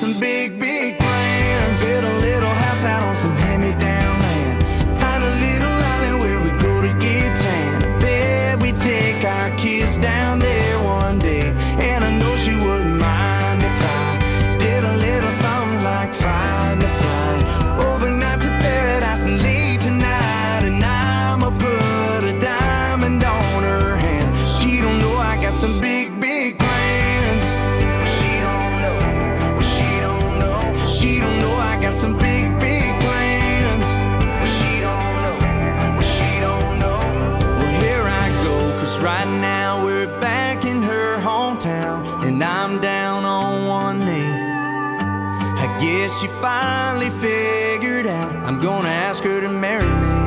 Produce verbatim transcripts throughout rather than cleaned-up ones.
some big, big plans. Build a little house out on some hand-me-down land. Find a little island where we go to get tan. I bet we take our kids down there one day. And I know she wouldn't mind if I did a little something like find a flight overnight to paradise and leave tonight. And I'ma put a diamond on her hand. She don't know I got some big, big plans. She don't know. She don't know. She don't know I got some big, big plans. She don't know. She don't know. Well, here I go, cause right now we're back in her hometown, and I'm down on one knee. I guess she finally figured out I'm gonna ask her to marry me.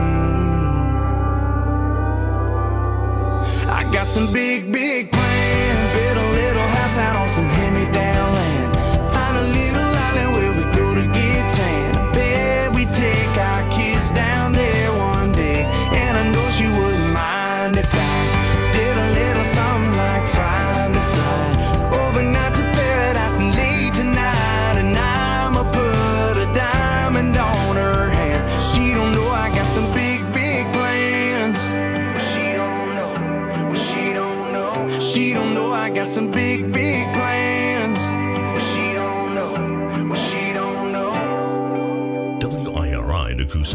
I got some big, big plans. Build a little house out on some hand-me-down land. Find a little island where we go to get tan. I bet we take our kids down there one day. And I know she wouldn't mind if I did a little something like find a flight overnight to paradise and leave tonight. And I'ma put a diamond on her hand. She don't know I got some big, big plans. She don't know. She don't know. She don't know I got some big, big plans. She don't know. She don't know. W I R I Nakusa.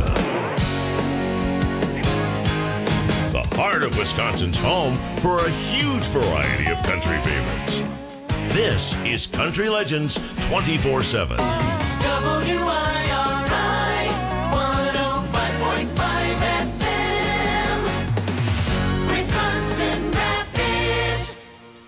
The heart of Wisconsin's home for a huge variety of country favorites. This is Country Legends twenty-four seven. W I R I one oh five point five F M, Wisconsin Rapids.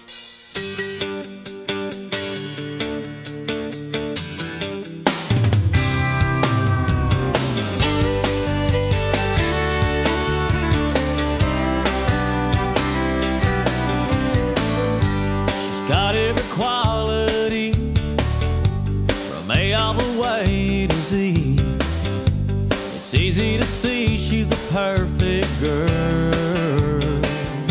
She's got every quality from A all the way to Z. It's easy to see she's the perfect girl.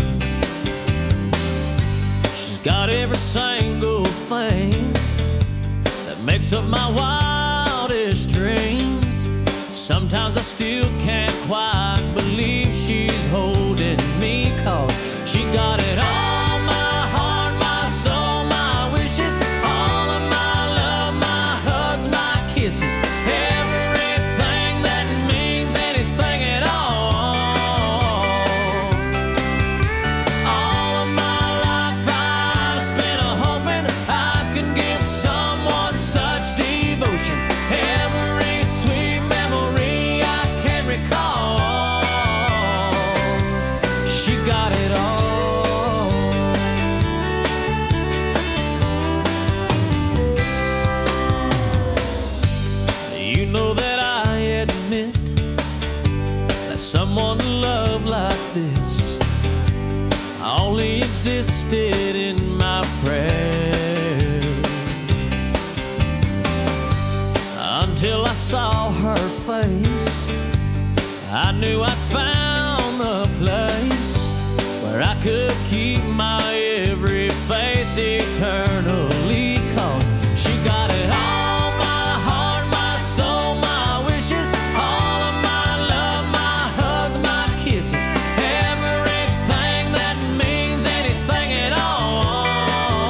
She's got every single thing that makes up my wildest dreams. Sometimes I still can't quite believe she's holding me, 'cause she got it all, my heart, my soul, my wishes, all of my love, my hugs, my kisses, everything that means anything at all. All of my life I've spent a hoping I could give someone such devotion. Every sweet memory I can recall. She got it all. You know that I admit that someone to love like this only existed in my prayers, until I saw her face. I knew I'd found the place where I could keep my every faith eternally, 'cause she got it all, my heart, my soul, my wishes, all of my love, my hugs, my kisses, everything that means anything at all.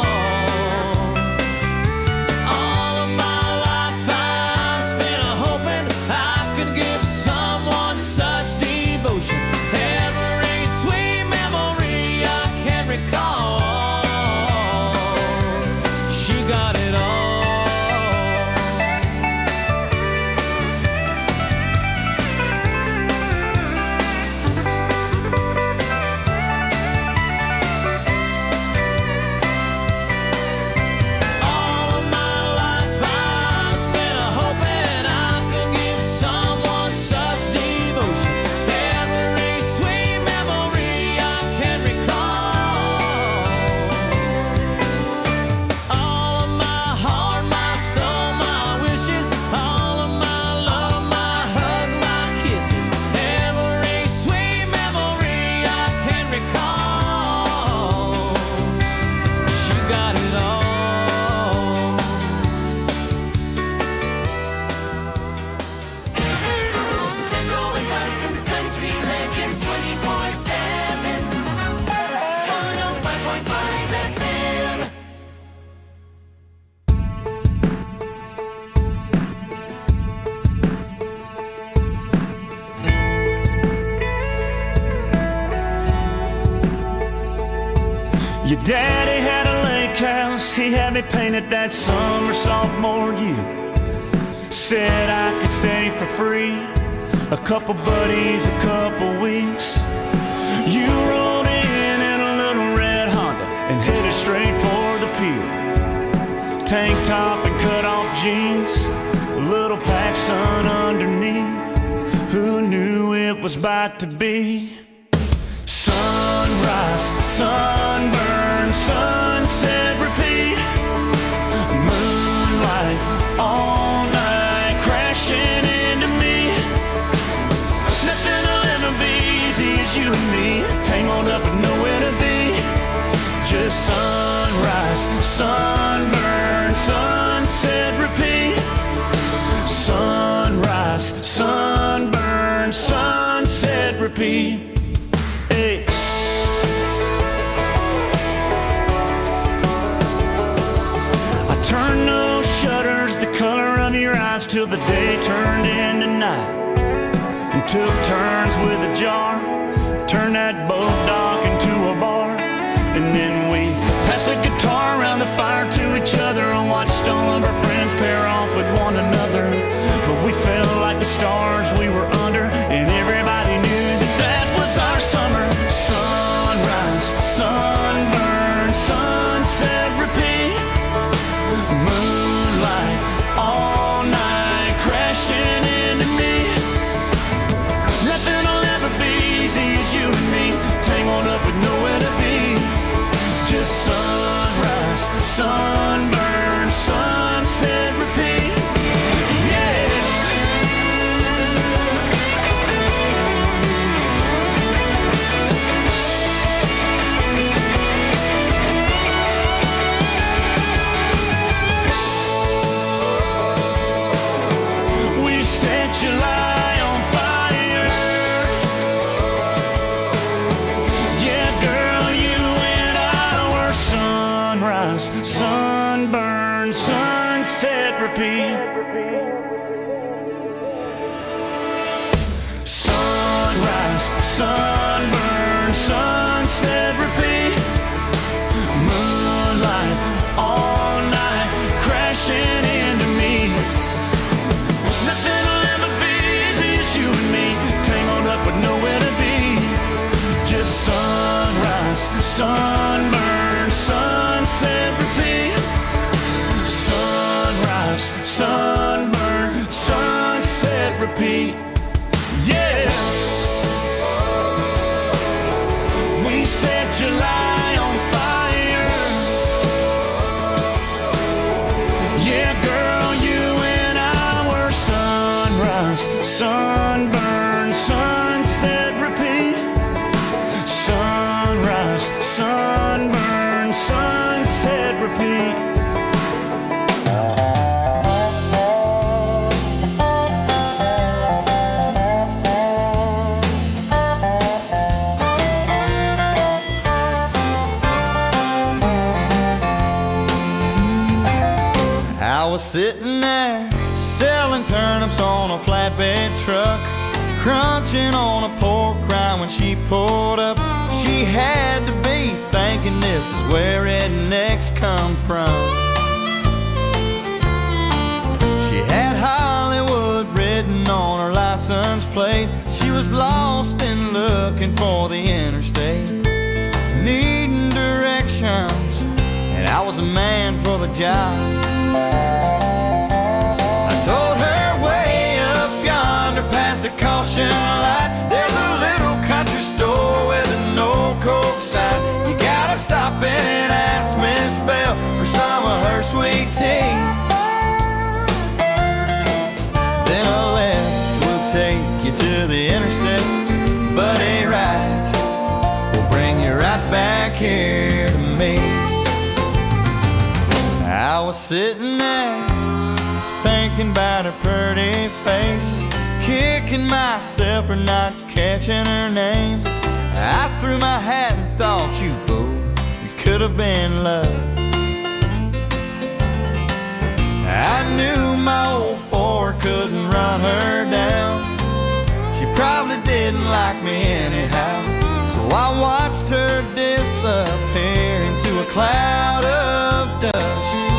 All of my life I've spent a hoping I could give someone such devotion. me painted that summer sophomore year. Said I could stay for free, a couple buddies, a couple weeks. You rolled in in a little red Honda and headed straight for the pier. Tank top and cut off jeans, a little PacSun underneath. Who knew it was about to be? Sunrise, sunburn, sunset, repeat. Moonlight, all night, crashing into me. Nothing will ever be easy as you and me, tangled up with nowhere to be. Just sunrise, sunburn, sunset, repeat. Sunrise, sunburn, sunset, repeat. Hey. I turned those shutters the color of your eyes till the day turned into night, and took turns with a jar, turned that boat dock into a bar. And then we passed the guitar around the fire to each other and watched all of our friends pair off with one another. But we felt like the stars we were under, and everybody knew that that was our summer. Sunrise, sunburn, sunset, repeat. Moonlight, all night, crashing into me. Nothing will ever be easy as you and me, tangled up with nowhere to be. Just sunrise, sunburn, sunset, repeat. Yeah. We set July on fire. Yeah, girl, you and I were sunrise, sunburn, sunset, repeat. Sunrise, sunburn, sunset, repeat. Moonlight, all night, crashing into me. Nothing will ever be easy as you and me, tangled up with nowhere to be. Just sunrise, sunburn, sunset, repeat. Sunrise, sunburn, sunset, repeat. Yeah. We set July on fire. Yeah, girl, you and I were sunrise, sunburn, sunset, repeat. Sunrise, sunburn, sunset, repeat. I was sitting there selling turnips on a flatbed truck, crunching on a pork rind when she pulled up. She had to be thinking this is where rednecks come from. She had Hollywood written on her license plate. She was lost and looking for the interstate, needing directions, and I was a man for the job. I told her way up yonder past the caution light, there's a little country store with an old Coke sign. You gotta stop in and ask Miss Bell for some of her sweet tea. Then a left will take you to the interstate, but a right will bring you right back here to me. I was sitting there thinking about her pretty face, kicking myself for not catching her name. I threw my hat and thought, you fool, you could have been love. I knew my old Ford couldn't run her down. She probably didn't like me anyhow, so I watched her disappear into a cloud of dust.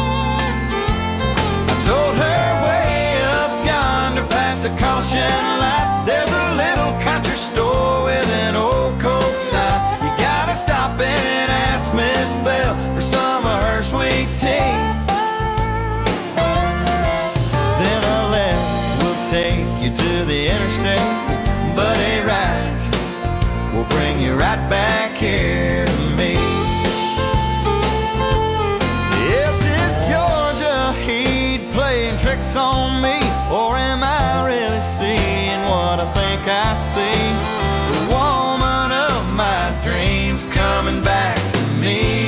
the caution light, there's a little country store with an old Coke sign. You gotta stop and ask Miss Bell for some of her sweet tea. Then a left will take you to the interstate, but a right will bring you right back here to me. Yes, is Georgia Heat playing tricks on me, or am I really seeing what I think I see? The woman of my dreams coming back to me.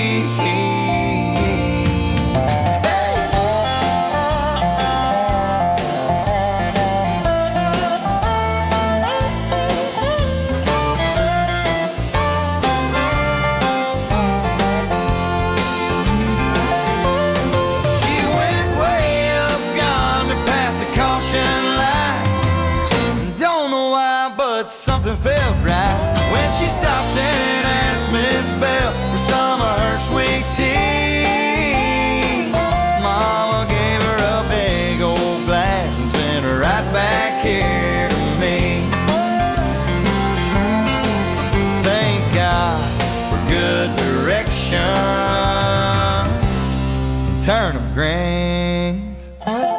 Something felt right when she stopped and asked Miss Bell for some of her sweet tea. Mama gave her a big old glass and sent her right back here to me. Thank God for good direction and turnip greens.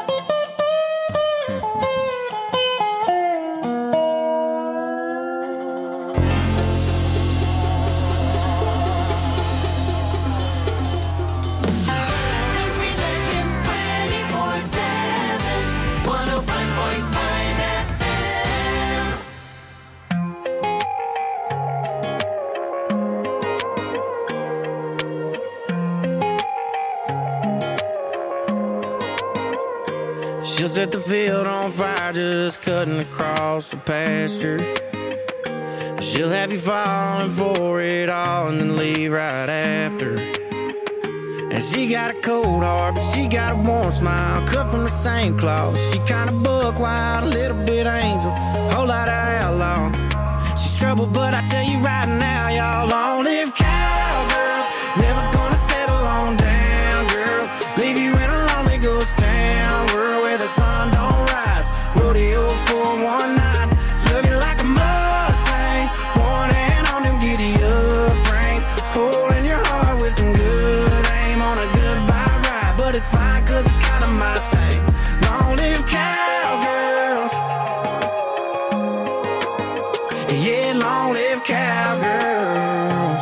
She'll set the field on fire just cutting across the pasture. She'll have you falling for it all and then leave right after. And she got a cold heart, but she got a warm smile, cut from the same cloth. She kinda buck wild, a little bit angel, whole lot of outlaw. She's trouble, but I tell you right now, y'all, long live cowgirls. Never gonna settle on down, girls. Leave you in a lonely ghost town, world where the sun don't rise. Rodeo for one night, love you like a Mustang. One hand on them giddy up reins, holding your heart with some good aim on a goodbye ride. But it's fine, cause it's kinda my thing. Long live cowgirls. Yeah, long live cowgirls.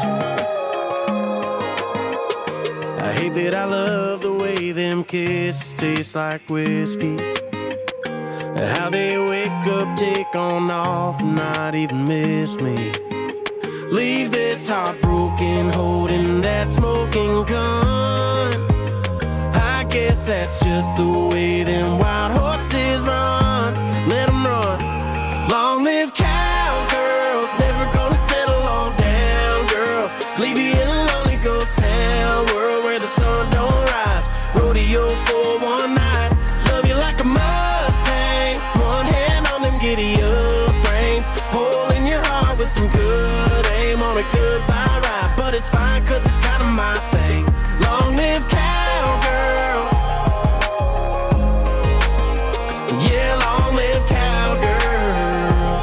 I hate that I love the way them kisses taste like whiskey. How they wake up, take on off, not even miss me. Leave this heartbroken, holding that smoking gun. I guess that's just the way them wild horses run. Let them run. Long live cowgirls, never gonna settle on down, girls. Leave you in a lonely ghost town, world where the sun don't rise. Rodeo for one night, love you like a Mustang. One hand on them giddy up reins, holding your heart with some good aim on a goodbye ride. But it's fine, cause it's kinda my thing. Long live cowgirls. Yeah, long live cowgirls.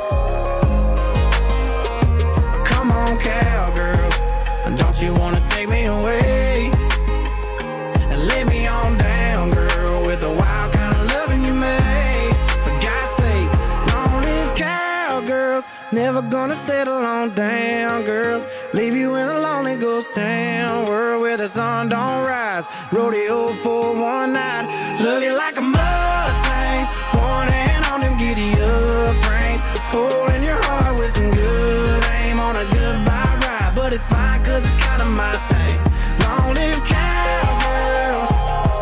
Come on, cowgirls, don't you wanna take me away and lay me on down, girl, with the wild kind of loving you made. For God's sake, long live cowgirls. Never gonna settle on down, girls. Leave you in a lonely ghost town, world where the sun don't rise. Rodeo for one night, love you like a Mustang. One hand on them giddy up reins, holding your heart with some good aim on a goodbye ride. But it's fine, cause it's kinda my thing. Long live cowgirls.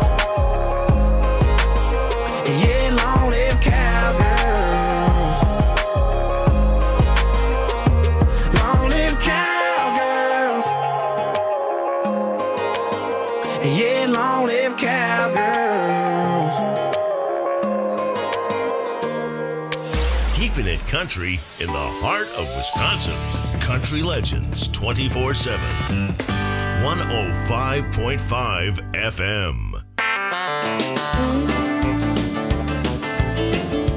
Yeah, long live cowgirls. Long live cowgirls. Yeah, long live cowgirls. Keeping it country in the heart of Wisconsin. Country Legends twenty-four seven. one oh five point five F M.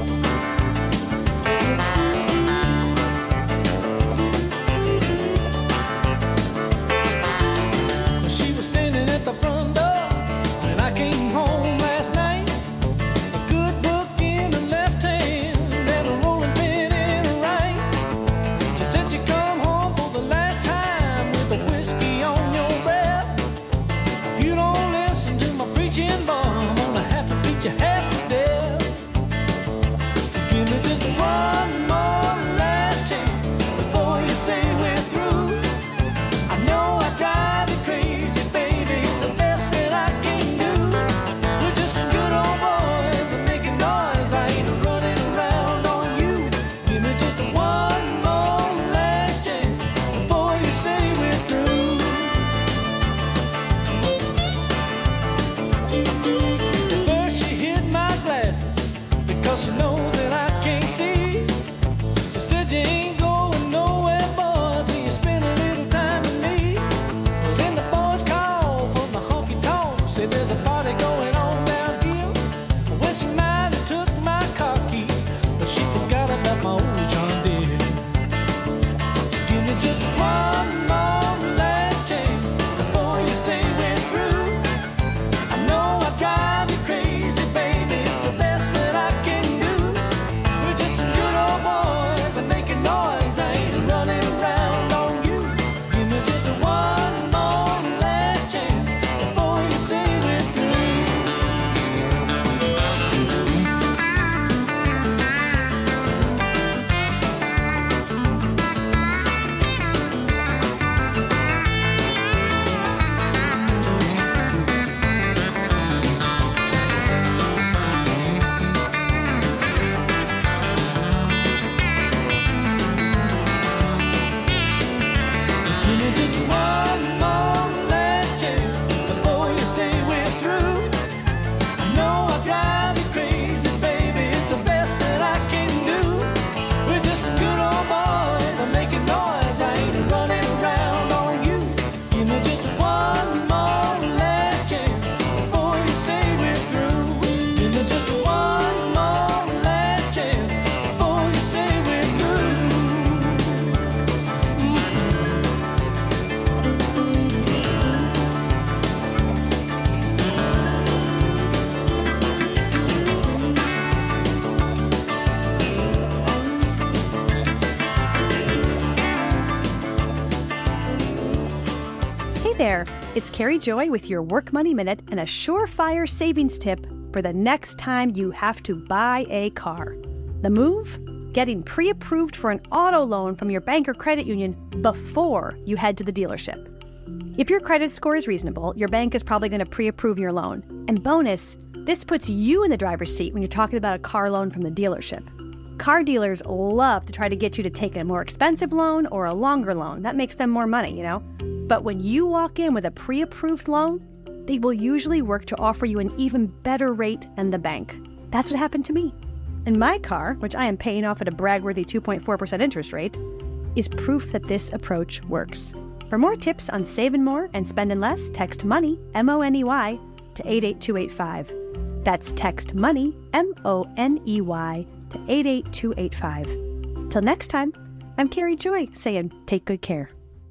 It's Carrie Joy with your Work Money Minute and a surefire savings tip for the next time you have to buy a car. The move? Getting pre-approved for an auto loan from your bank or credit union before you head to the dealership. If your credit score is reasonable, your bank is probably going to pre-approve your loan. And bonus, this puts you in the driver's seat when you're talking about a car loan from the dealership. Car dealers love to try to get you to take a more expensive loan or a longer loan. That makes them more money, you know? But when you walk in with a pre-approved loan, they will usually work to offer you an even better rate than the bank. That's what happened to me. And my car, which I am paying off at a brag-worthy two point four percent interest rate, is proof that this approach works. For more tips on saving more and spending less, text MONEY, M O N E Y, to eight eight two eight five. That's text MONEY, M O N E Y, to eight eight two eight five. Till next time, I'm Carrie Joy saying take good care.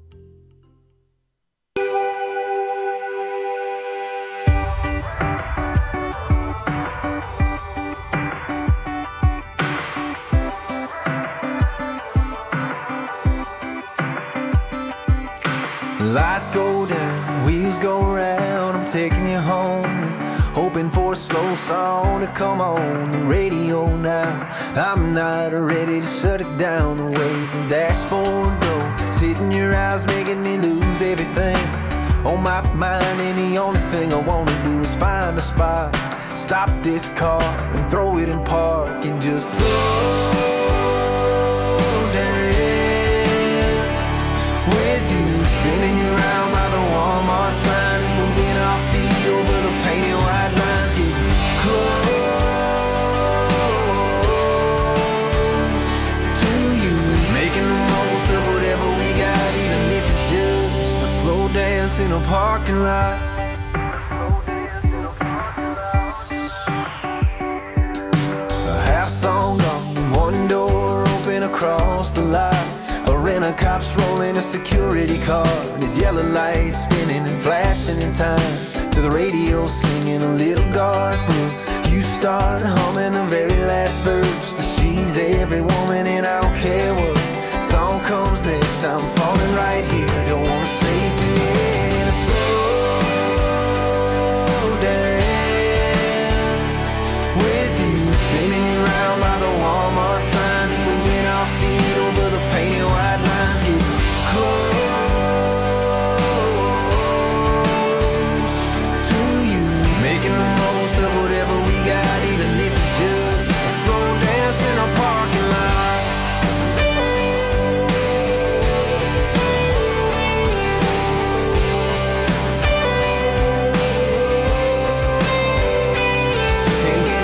Lights go down, wheels go round, I'm taking you home, hoping for a slow song to come on the radio now. I'm not ready to shut it down, the way the dashboard goes, hitting your eyes, making me lose everything on my mind. And the only thing I wanna do is find a spot, stop this car and throw it in park and just slow dance with you. Spinning you around by the Walmart sign and moving our feet over the painted white lines. Get close to you, making the most of whatever we got, even if it's just a slow dance in a parking lot. A half song gone, one door open across the lot. A cop's rolling a security car, and his yellow lights spinning and flashing in time to the radio singing a little Garth Brooks. You start humming the very last verse to She's Every Woman, and I don't care what song comes next, I'm falling right here, don't wanna save the end. A slow dance with you, spinning you around by the Walmart sign, moving our feet over the painted white lines. Close to you, making the most of whatever we got, even if it's just a slow dance in a parking lot. And get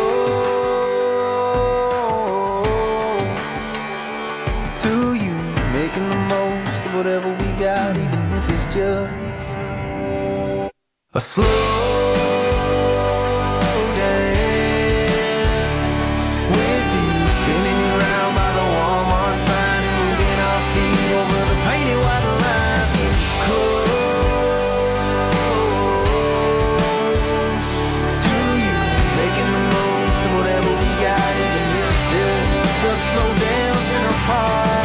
close to you, making the most of whatever we got, even if it's just a slow dance with you, spinning you around by the Walmart sign and moving our feet over the painted white lines. Get close to you, making the most of whatever we got, even if it's just a slow dance in a park.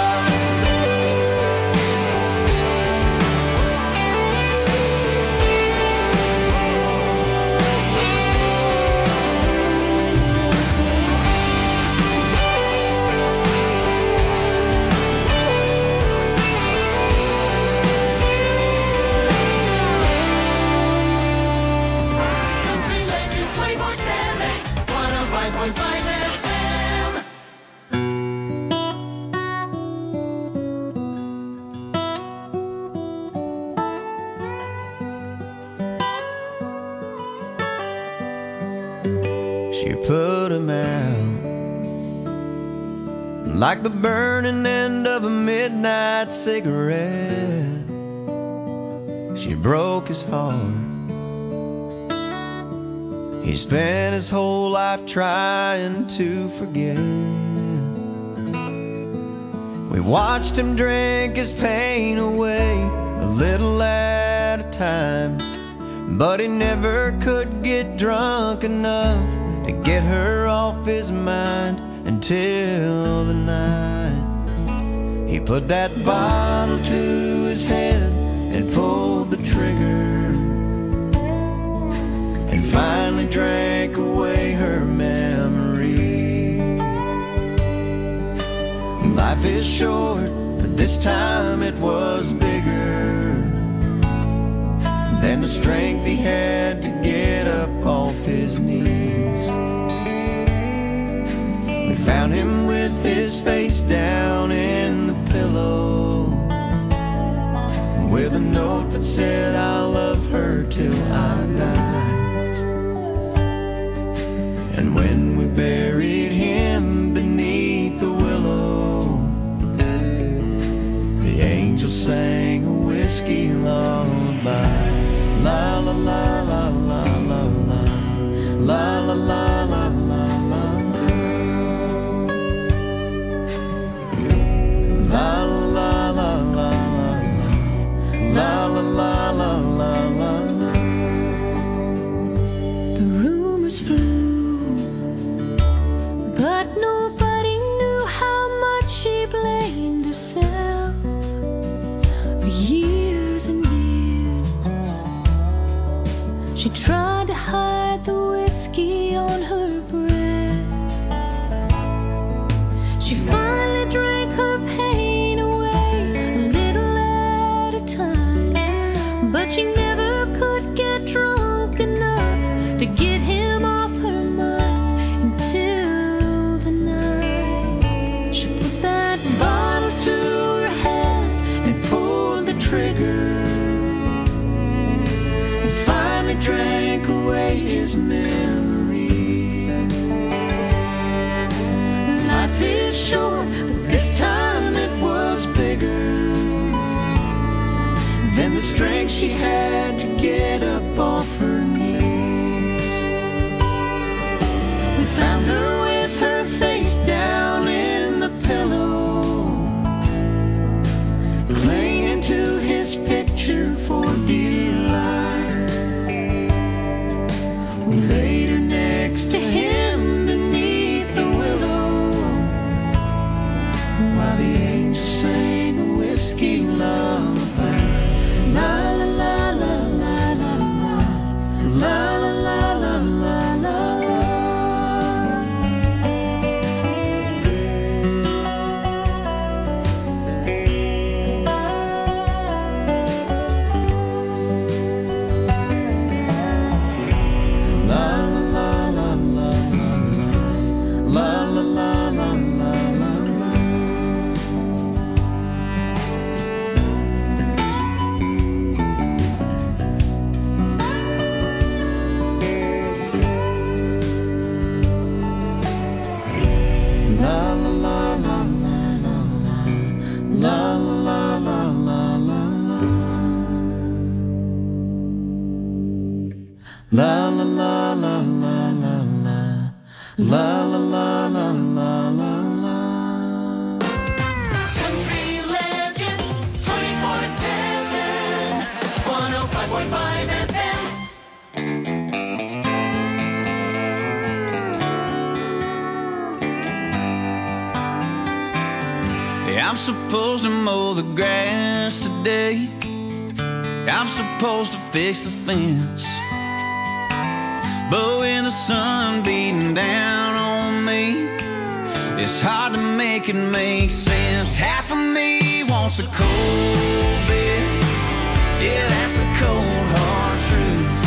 Country Legends twenty-four seven, one oh five point five F M. She put him out like the burning end of a midnight cigarette. She broke his heart. He spent his whole life trying to forget. We watched him drink his pain away, a little at a time, but he never could get drunk enough to get her off his mind until the night he put that bottle to his head and pulled the trigger, and finally drank away her memory. Life is short, but this time it was bigger than the strength he had to get up off his knees. We found him with his face down in the pillow, with a note that said, I'll love her till I die. And when we buried him beneath the willow, the angel sang a whiskey lullaby. La la la la la la la, la la la la la la, la la la la la, la la la la la la. The rumors flew, but nobody knew how much she blamed herself for years and years. She tried to hide the whiskey on her breath. She finally drank her pain away a little at a time, but she never could get drunk enough to get him off her mind until the night she put that bottle to her head And pulled the trigger, and finally drank away his memory. Life is short, but this time it was bigger than the strength she had to get up off her knees. We found her with her face down in the pillow, clinging to his picture for dear life. We laid her next to him beneath the willow, while the angel sang a whiskey lullaby. La la la la la la la, la la la la la la la. La la la la la la la, la la la la la la la. Country Legends twenty-four seven, one oh five point five F M. Yeah, I'm supposed to mow the grass today. I'm supposed to fix the fence. But when the sun beating down on me, it's hard to make it make sense. Half of me wants a cold beer. Yeah, that's the cold hard truth.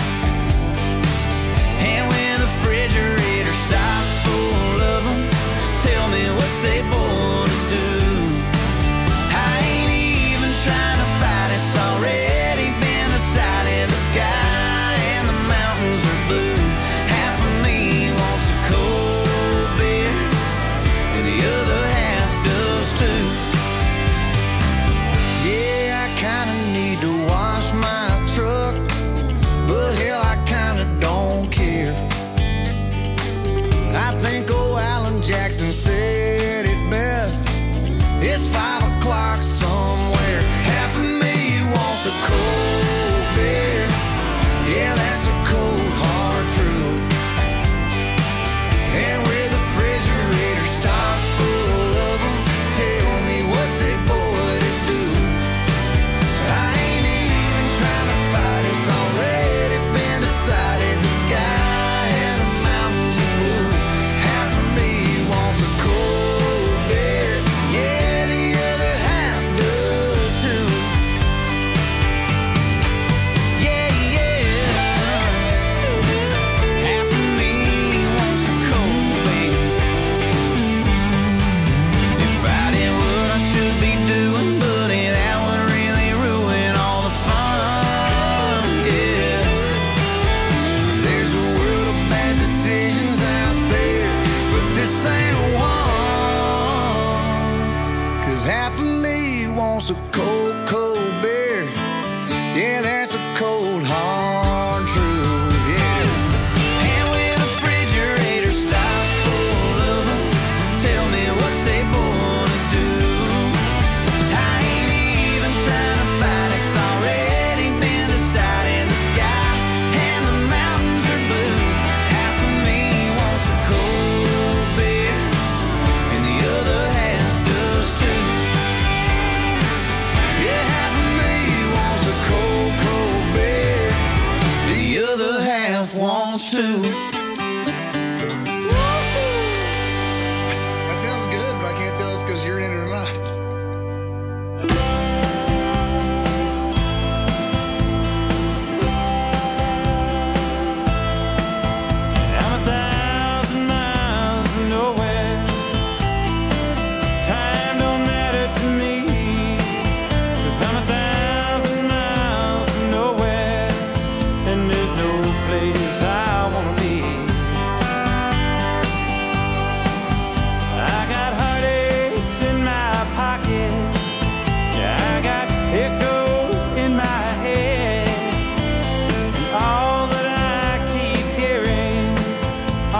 And when the refrigerator stops full of them, tell me what's they born to do. I ain't even trying to fight, it's already been decided. The sky and the mountains are blue. Half of me wants a cold beer, and the other half does too. Yeah, I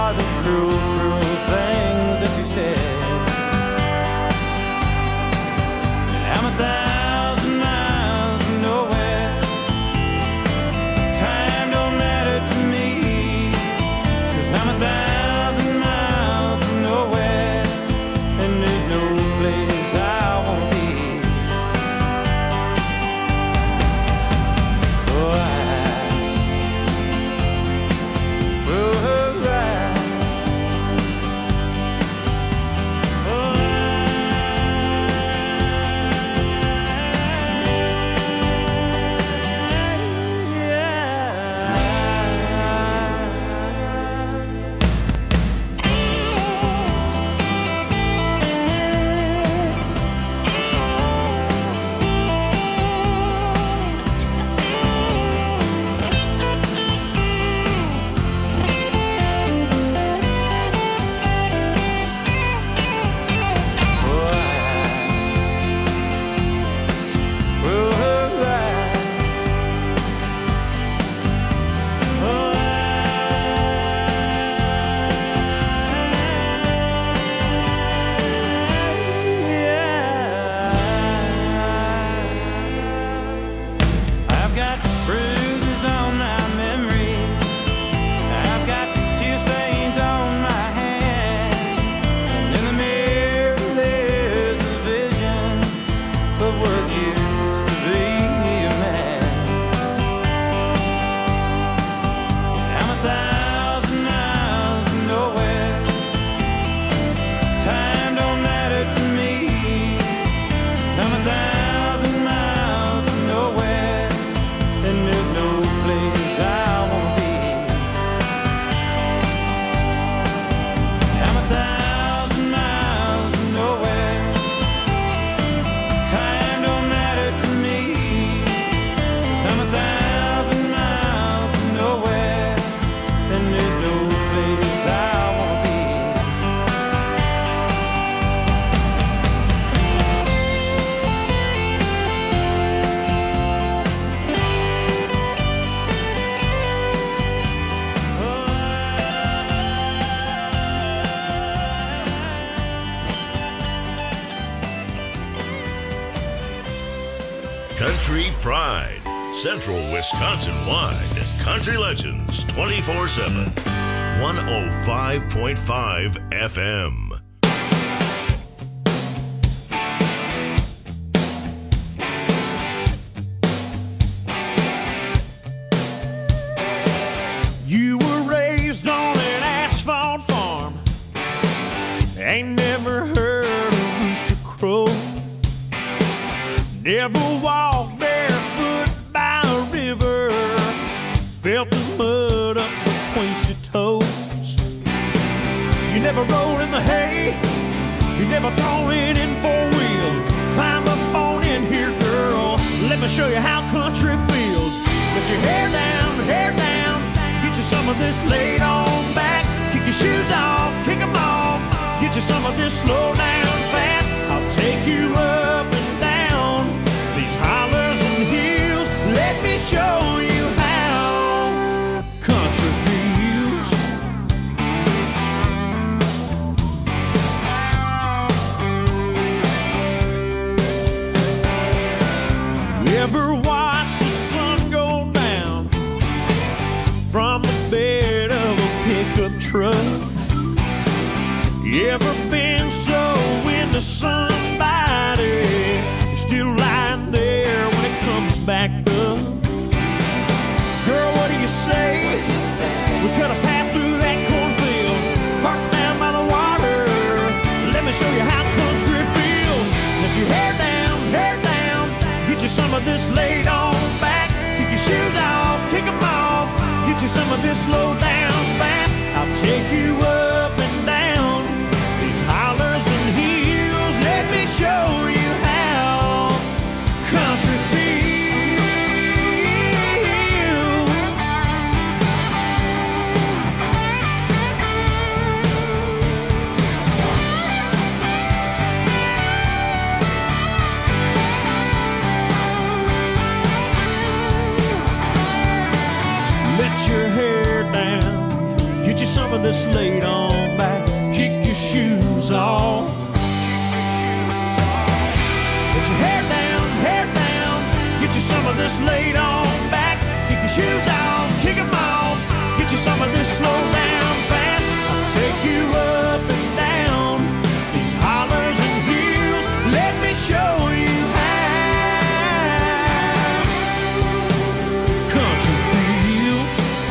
are the cruel, cruel things that you said. I'm a thousand miles from nowhere. Time don't matter to me, 'cause I'm a thousand miles from nowhere, and there's no place I won't be. Oh, I will ride. Oh, I've got bruises on my memory. I've got tear stains on my hand. And in the mirror there's a vision of what used to be a man. I'm a thousand miles from nowhere. Time don't matter to me. I'm a thousand miles from nowhere, and there's no place I won't be. I'm a thousand miles from nowhere. Time don't matter to me. I'm a thousand miles from nowhere, and there's no place I won't be. Country Pride, Central Wisconsin wide. Country Legends twenty-four seven. one oh five point five F M. You were raised on an asphalt farm. Ain't never heard a rooster crow. Never walked barefoot by a river. Felt the mud up between your toes. You never rolled in the hay. You never thrown it in four wheel. Climb up on in here, girl. Let me show you how country feels. Put your hair down, hair down. Get you some of this laid on back. Kick your shoes off, kick 'em off. Get you some of this slow down fast. I'll take you up and down these hollers and hills. Let me show you how country feels. You ever watch the sun go down from the bed of a pickup truck? You ever been so into somebody you're still lying there when it comes back up? Girl, what do you say? We cut a path through that cornfield, park down by the water. Let me show you how country feels. Let your hair down, hair down. Get you some of this laid on back. Kick your shoes off, kick 'em off. Get you some of this slow down fast. I'll take you up and down these hollers and hills. Let me show you how country feels. Let your hair down. Get you some of this laid laid on back. Kick your shoes off. Put your hair down, hair down. Get you some of this laid on back. Kick your shoes off, kick 'em off. Get you some of this slow down fast. I'll take you up and down these hollers and hills. Let me show you how country feels.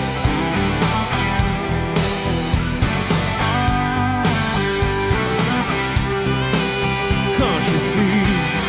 Country feels.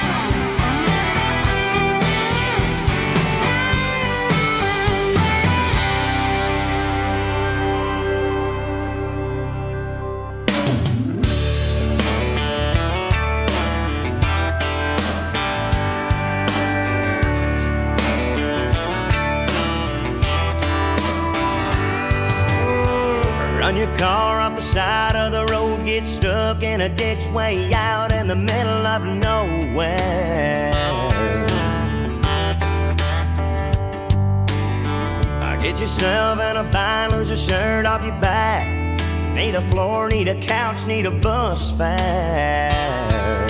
Run your car off the side of the road, get stuck in a ditch way out in the middle of nowhere. Get yourself in a bind, lose a shirt off your back. Need a floor, need a couch, need a bus fare.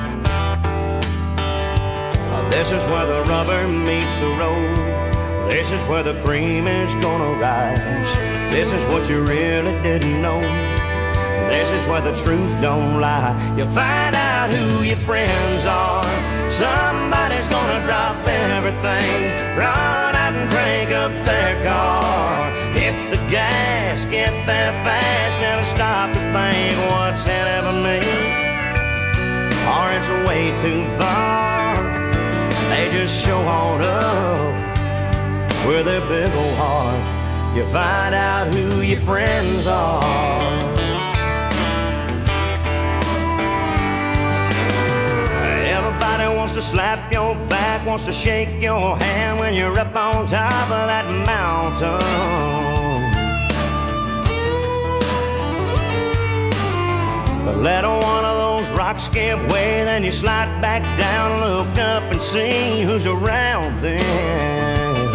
This is where the rubber meets the road. This is where the cream is gonna rise. This is what you really didn't know. This is where the truth don't lie. You find out who your friends are. Somebody's gonna drop everything, run out and crank up their car. Hit the gas, get there fast, never stop to think what's in it for me, or it's way too far. They just show on up with their big old heart. You find out who your friends are. Everybody wants to slap your back, wants to shake your hand when you're up on top of that mountain. But let one of those rocks give way, then you slide back down, look up and see who's around then.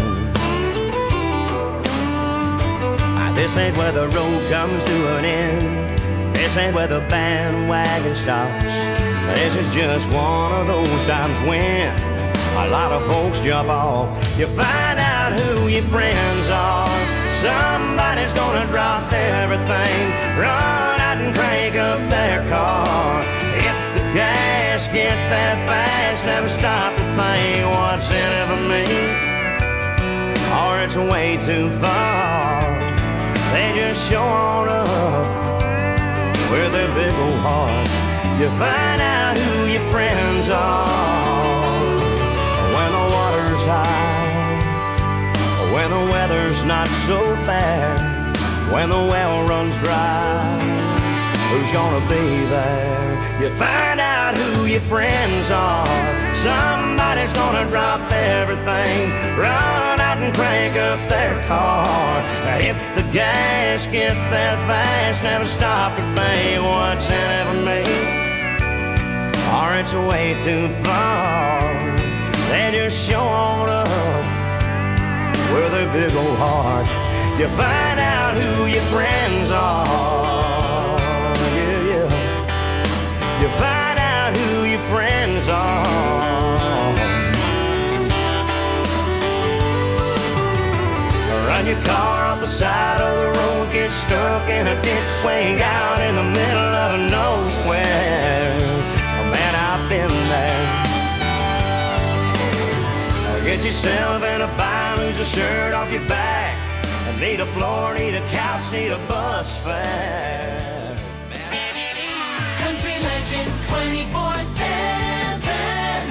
This ain't where the road comes to an end. This ain't where the bandwagon stops. This is just one of those times when a lot of folks jump off. You find out who your friends are. Somebody's gonna drop everything, run out and crank up their car. Hit the gas, get there fast, never stop to think what's in it for me, or it's way too far. They just show on up with their big old heart. You find out who your friends are when the water's high, when the weather's not so bad, when the well runs dry. Who's gonna be there? You find out who your friends are. Somebody's gonna drop everything, run out and crank up their car. Hit the gas, get there fast, never stop to think what's in it for me, or it's way too far. They just show on up with their big old heart. You find out who your friends are. Yeah, yeah. You find out who your friends are. Run your car off the side of the road, get stuck in a ditch way out in the middle of nowhere. Oh, man, I've been there. Get yourself in a bind, lose a shirt off your back. Need a floor, need a couch, need a bus fare. Country Legends twenty-four seven.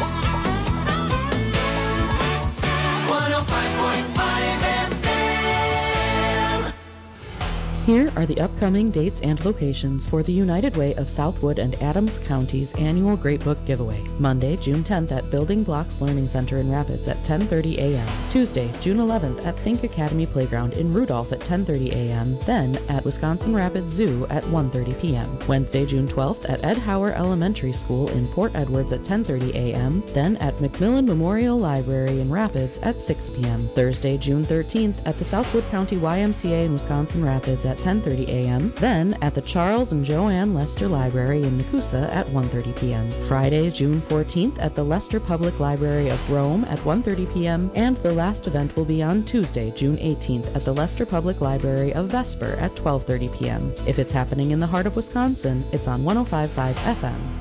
one oh five point five F M. Here are the upcoming dates and locations for the United Way of Southwood and Adams County's annual Great Book Giveaway. Monday, June tenth at Building Blocks Learning Center in Rapids at ten thirty a.m. Tuesday, June eleventh at Think Academy Playground in Rudolph at ten thirty a.m. Then at Wisconsin Rapids Zoo at one thirty p.m. Wednesday, June twelfth at Ed Hauer Elementary School in Port Edwards at ten thirty a.m. Then at McMillan Memorial Library in Rapids at six p.m. Thursday, June thirteenth at the Southwood County Y M C A in Wisconsin Rapids at at ten thirty a.m., then at the Charles and Joanne Lester Library in Nakusa at one thirty p.m. Friday, June fourteenth at the Lester Public Library of Rome at one thirty p.m., and the last event will be on Tuesday, June eighteenth at the Lester Public Library of Vesper at twelve thirty p.m. If it's happening in the heart of Wisconsin, it's on one oh five point five F M.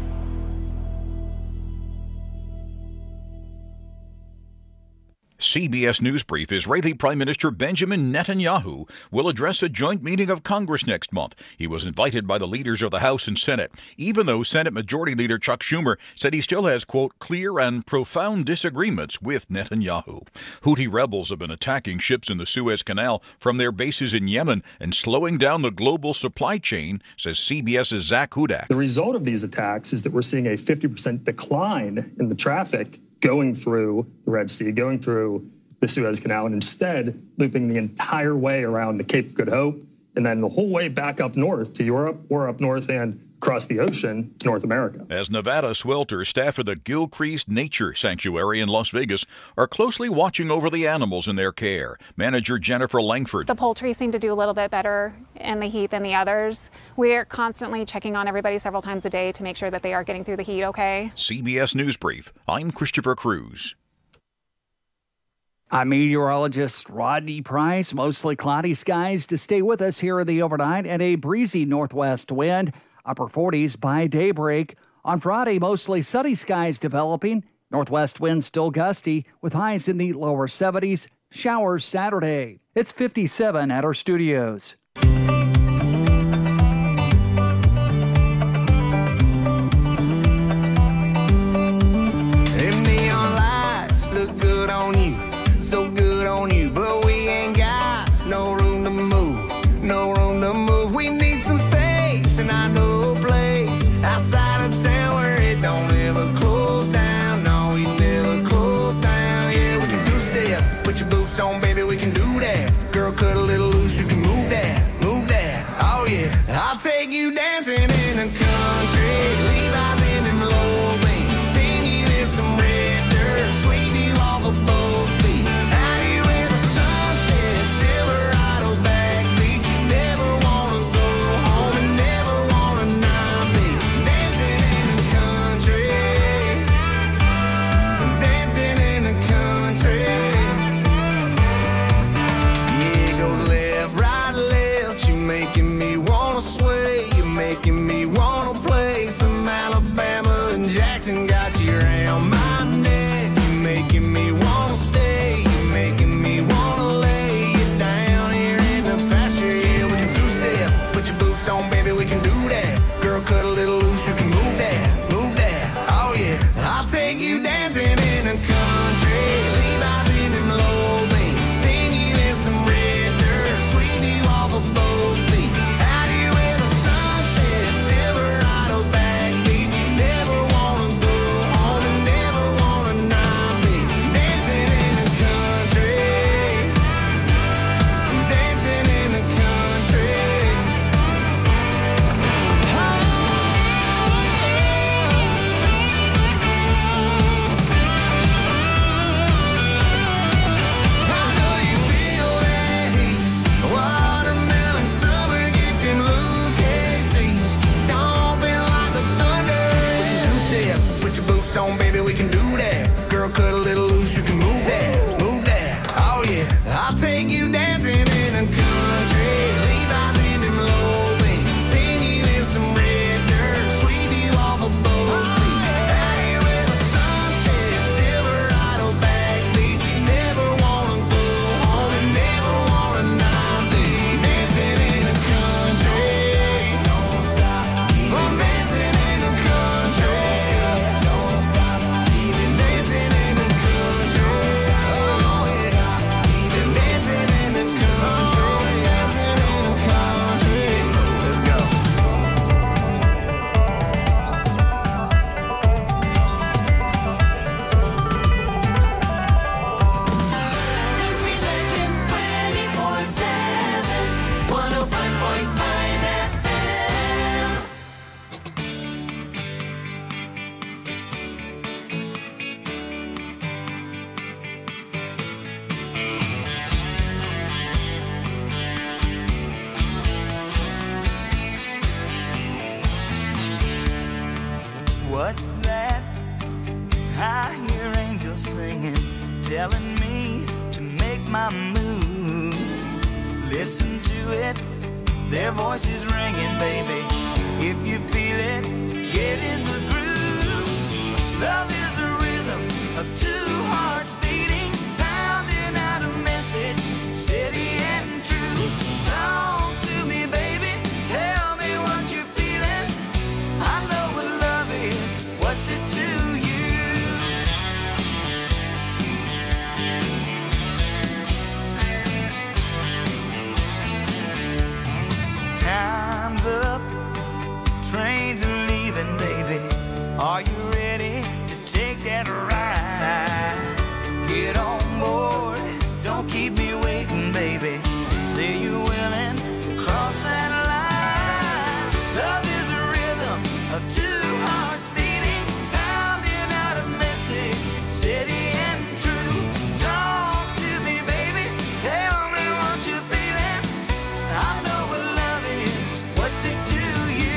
C B S News Brief. Israeli Prime Minister Benjamin Netanyahu will address a joint meeting of Congress next month. He was invited by the leaders of the House and Senate, even though Senate Majority Leader Chuck Schumer said he still has, quote, clear and profound disagreements with Netanyahu. Houthi rebels have been attacking ships in the Suez Canal from their bases in Yemen and slowing down the global supply chain, says CBS's Zach Hudak. The result of these attacks is that we're seeing a fifty percent decline in the traffic going through the Red Sea, going through the Suez Canal, and instead looping the entire way around the Cape of Good Hope, and then the whole way back up north to Europe, or up north and across the ocean to North America. As Nevada swelters, staff of the Gilcrease Nature Sanctuary in Las Vegas are closely watching over the animals in their care. Manager Jennifer Langford. The poultry seem to do a little bit better in the heat than the others. We're constantly checking on everybody several times a day to make sure that they are getting through the heat okay. C B S News Brief. I'm Christopher Cruz. I'm meteorologist Rodney Price. Mostly cloudy skies to stay with us here in the overnight and a breezy northwest wind. Upper forties by daybreak. On Friday, mostly sunny skies developing. Northwest winds still gusty with highs in the lower seventies. Showers Saturday. It's fifty-seven at our studios. Them neon lights look good on you, so good on you, but we ain't got no room to move, no room to move. We need some space, and I know a place outside of town where it don't ever close down. No, we never close down. Yeah, we can two-step, put your boots on, baby, we can do that. Girl, cut a little loose, you can move that, move that. Oh yeah, I'll take you dancing in the country, Levi's in them low beams, spin you in some red dirt, sweep you off of both feet. Out here where the sun sets, Silverado back beach. You never wanna go home and never wanna not be dancing in the country, dancing in the country. Yeah, it goes left, right, left. You're making me wanna sway. You're telling me to make my move. Listen to it, their voices ringing, baby. If you feel it, get in the groove. Love is a rhythm of two hearts beating, pounding out a message, steady and true. Talk to me, baby, tell me what you're feeling. I know what love is, what's it to you? Time's up, trains are leaving, baby. Are you ready to take that ride? Get on board, don't keep me waiting, baby. Say you're willing to cross that line. Love is a rhythm of two hearts beating, pounding out a message, steady and true. Talk to me, baby, tell me what you're feeling. I know what love is, what's it to you?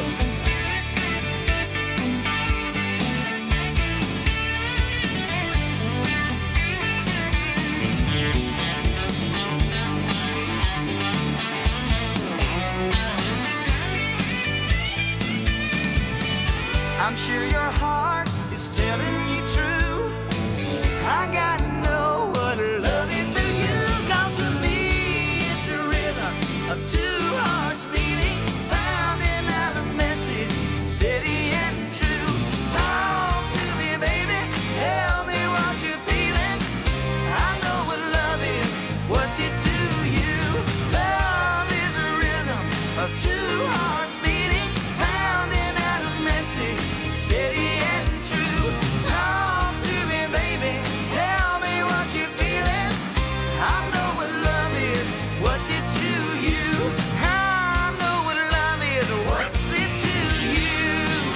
I'm sure your heart is telling you true. I gotta know what love is to you. 'Cause to me it's a rhythm of two hearts beating, pounding out a message, steady and true. Talk to me, baby, tell me what you're feeling. I know what love is, what's it to you? Love is a rhythm of two hearts beating, pounding out a message, steady and true. Talk to me, baby, tell me what you're feeling. I know what love is, what's it to you? I know what love is, what's it to you?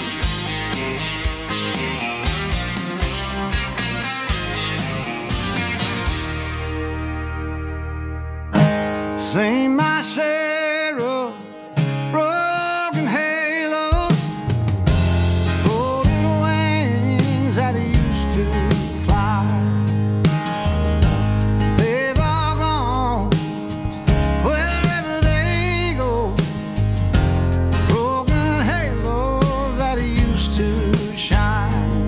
Sing my share of broken halos, folded wings that used to fly. They've all gone wherever they go. Broken halos that used to shine.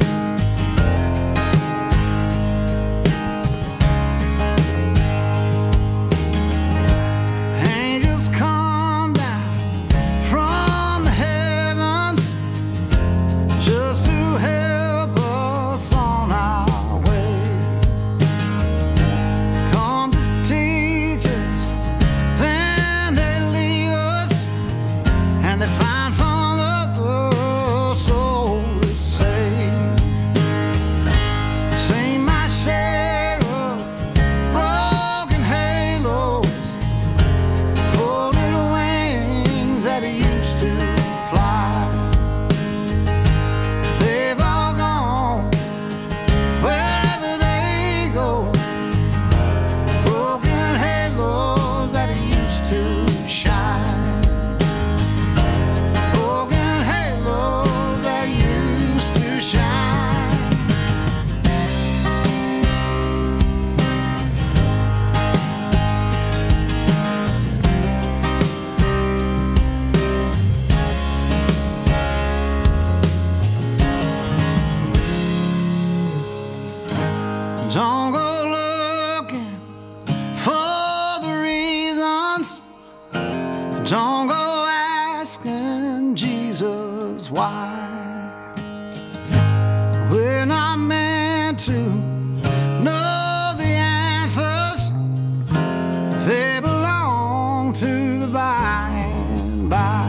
Angels come down from the heavens just to help us on our way. Come to teach us, then they leave us, and they find some other soul to save. Sing my share of broken halos, folded wings that used to fly. They've all gone wherever they go. Broken halos that used to shine. Broken halos that used to shine. Don't go looking for the reasons. Don't go asking Jesus why. We're not meant to know the answers. They belong to the by and by.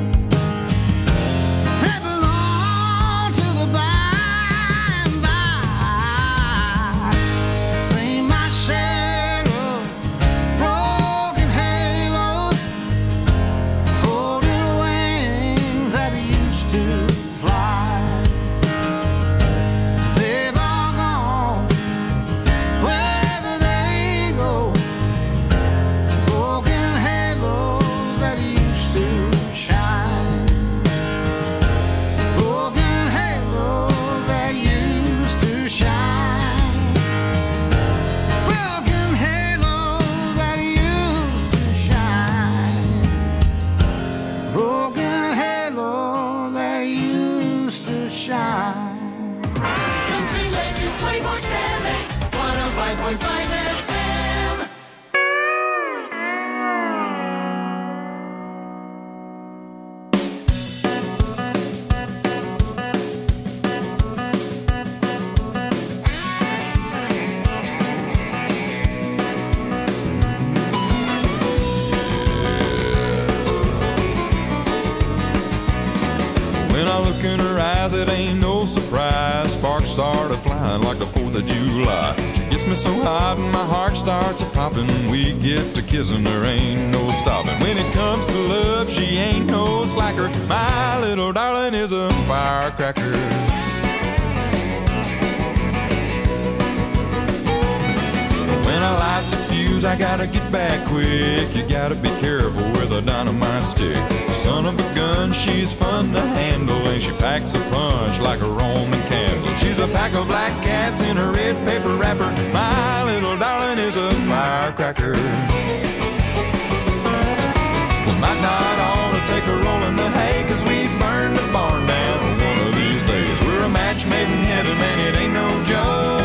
They belong to the by and by. Sing my share of broken halos, folded wings that used to point five F M. When I look in her eyes, it ain't no surprise. Sparks started flying like the fourth of July. She gets me so hot and my heart starts a-popping. We get to kissing, there ain't no stopping. When it comes to love, she ain't no slacker. My little darling is a firecracker. When I light the fuse, I gotta get back quick. You gotta be careful with a dynamite stick. Son of a gun, she's fun to handle, and she packs a punch like a Roman candle. She's a pack of black cats in a red paper wrapper. My little darling is a firecracker. We might not ought to take a roll in the hay, 'cause we burn the barn down one of these days. We're a match made in heaven, man, it ain't no joke.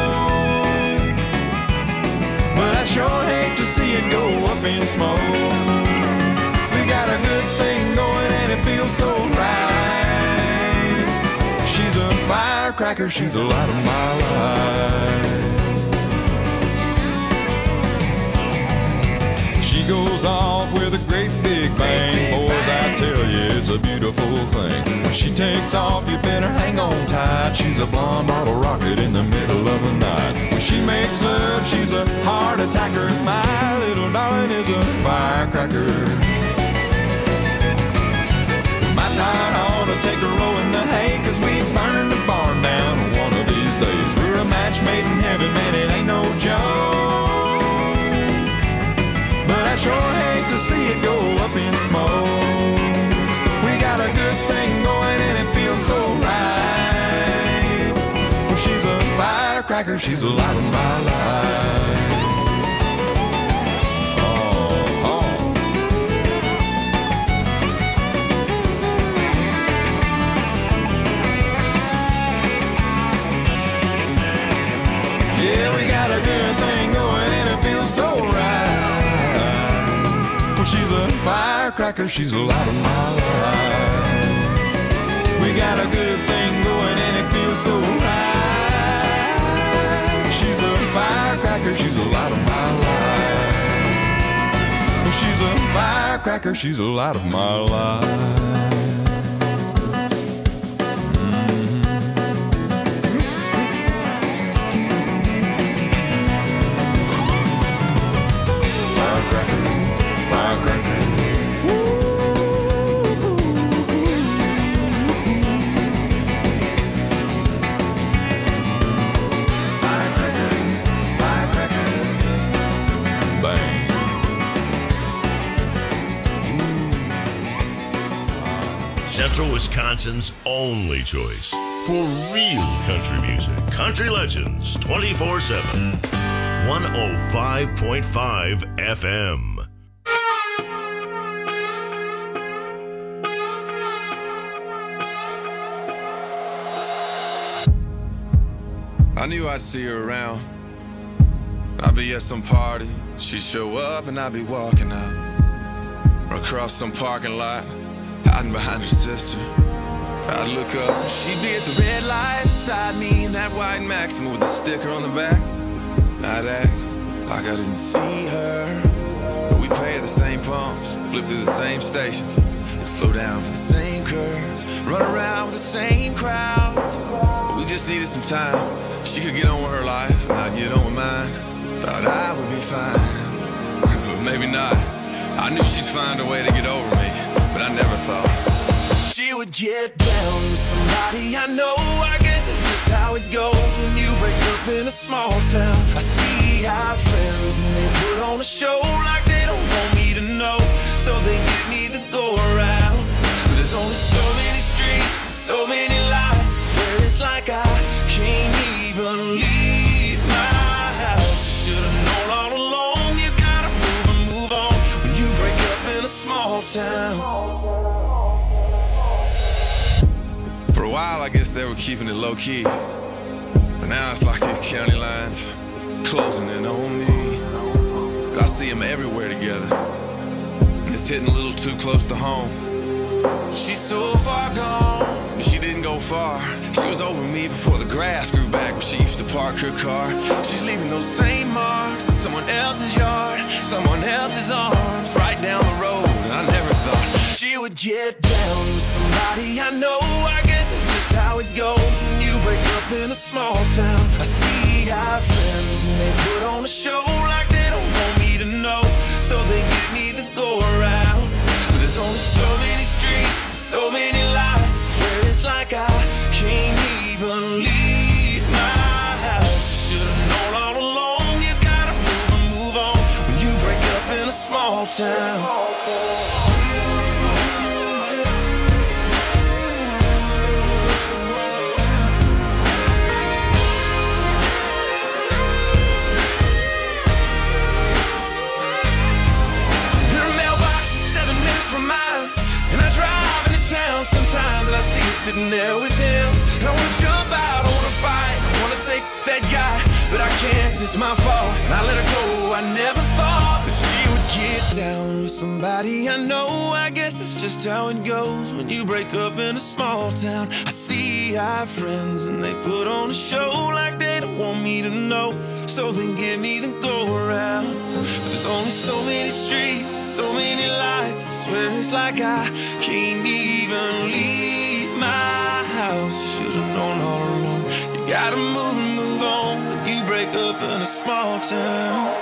But I sure hate to see it go up in smoke. We got a good thing going and it feels so right. She's a firecracker, she's the light of my life. She goes off with a great big bang. Boys, I tell you, it's a beautiful thing. When she takes off, you better hang on tight. She's a blonde bottle rocket in the middle of the night. When she makes love, she's a heart attacker. My little darling is a firecracker. We might not ought to take a roll in the hay, 'cause we burn the barn down one of these days. We're a match made in heaven, man, it ain't no joke. But I sure hate to see it go up in smoke. We got a good thing going and it feels so right. Well, she's a firecracker, she's the light of my life. Oh, oh. Yeah, we got a good thing going and it feels so right. Well, she's a firecracker, she's the light of my life. We got a good thing going and it feels so right. She's a firecracker, she's the light of my life. Well, she's a firecracker, she's the light of my life. Central Wisconsin's only choice for real country music. Country Legends twenty-four seven. one oh five point five F M. I knew I'd see her around. I'd be at some party, she'd show up and I'd be walking out. Or across some parking lot, hiding behind her sister. I'd look up, she'd be at the red light beside me in that white Maxima with the sticker on the back. I'd act like I didn't see her, but we pay at the same pumps, flip through the same stations, and slow down for the same curves, run around with the same crowd. But we just needed some time. She could get on with her life, and I'd get on with mine. Thought I would be fine, but maybe not. I knew she'd find a way to get over me, but I never thought she would get down with somebody I know. I guess that's just how it goes when you break up in a small town. I see our friends and they put on a show like they don't want me to know, so they give me the go around. But there's only so many streets, so many lights. I swear it's like I can't even leave my house. Should've known all along, you gotta move and move on when you break up in a small town. while, I guess they were keeping it low-key. But now it's like these county lines, closing in on me. I see them everywhere together. It's hitting a little too close to home. She's so far gone, but she didn't go far. She was over me before the grass grew back where she used to park her car. She's leaving those same marks in someone else's yard, someone else's arms, right down the road. And I never thought she would get down with somebody I know. I guess that's just how it goes when you break up in a small town. I see our friends and they put on a show like they don't want me to know, so they give me the go around. But there's only so many streets, so many lights. I swear it's like I can't even leave my house. Should've known all along you gotta move and move on when you break up in a small town. From mine, and I drive into town sometimes, and I see you sitting there with him. And I wanna jump out, I wanna fight, I wanna say that guy, but I can't, 'cause it's my fault. And I let her go, I never thought that she would get down with somebody I know. I guess that's just how it goes when you break up in a small town. I see our friends and they put on a show like they don't want me to know, so they give me the go around. But there's only so many streets and so many lights. I swear it's like I can't even leave my house. Should've known all along you gotta move and move on when you break up in a small town.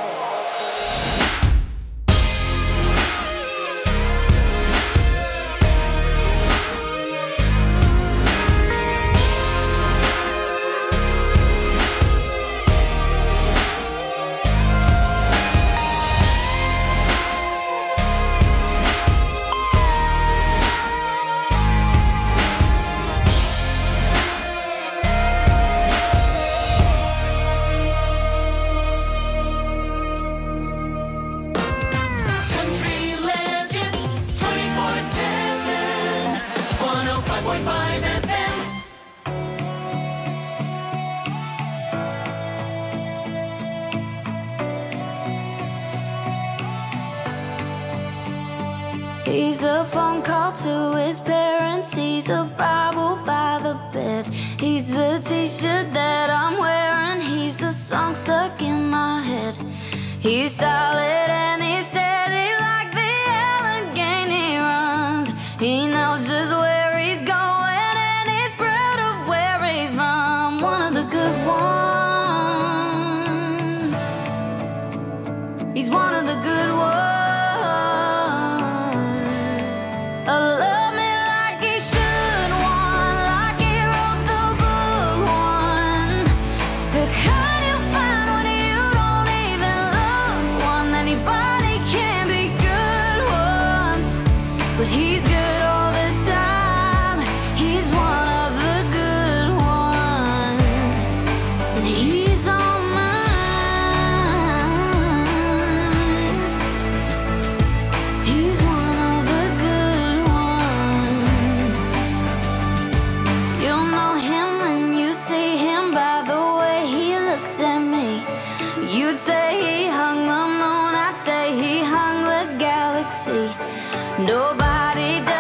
He's a phone call to his parents. He's a Bible by the bed. He's the t-shirt that I'm wearing. He's the song stuck in my head. He's solid and he's steady like the Allegheny runs. He knows just where he's going and he's proud of where he's from. One of the good ones. He's one of the good ones. Nobody does.